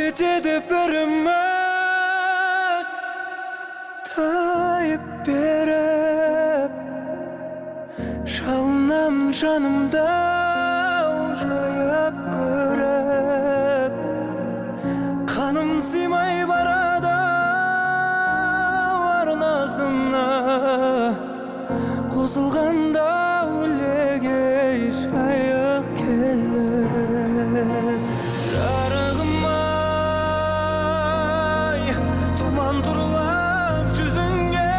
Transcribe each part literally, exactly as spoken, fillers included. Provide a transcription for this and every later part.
етеді бір үміт тайып беріп, шалынам жанымда жайып көріп, қаным сыймай барады арнасына, қосылғанда өлегей жайық келіп. Жарығым-ай, тұман тұрлап жүзіңе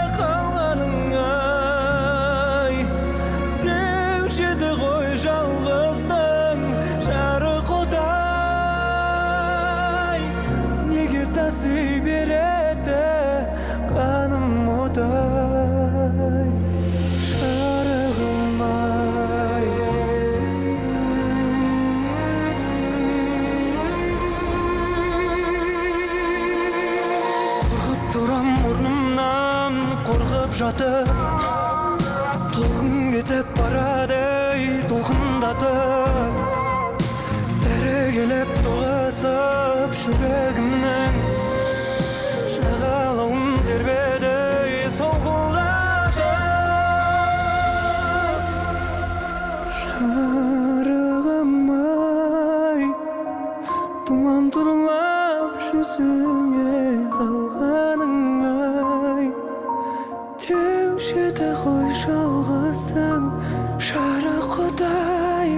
қалғаның-ай, деуші еді ғой жалғыздың жарық одай. Неге таси береді қаным одай? Жарығым-ай, қорқып тұрам орнымнан, қорқып жатып, толқын кетіп барады толқындатып, бәрі келіп тоғысып жүрегімнің жағалауын тербеді солқылдатып. Жарығым-ай, тұман тұрлап жүзіңе қалғаның-ай, деуші еді ғой жалғыздың жарық одай.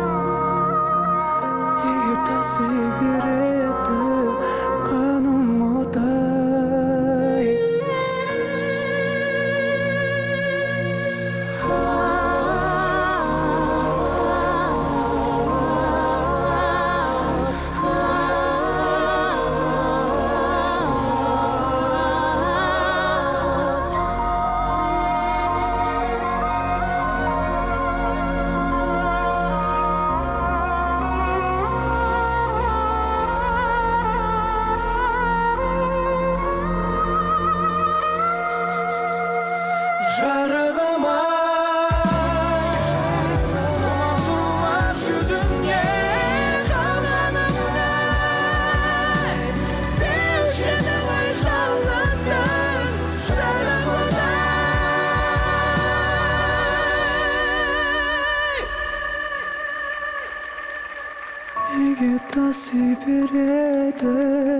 Неге таси береді қаным одай? Жарығым-ай, тұман тұрлап жүзіңе қалғаның-ай, деуші еді ғой жалғыздың жарық одай. Неге таси береді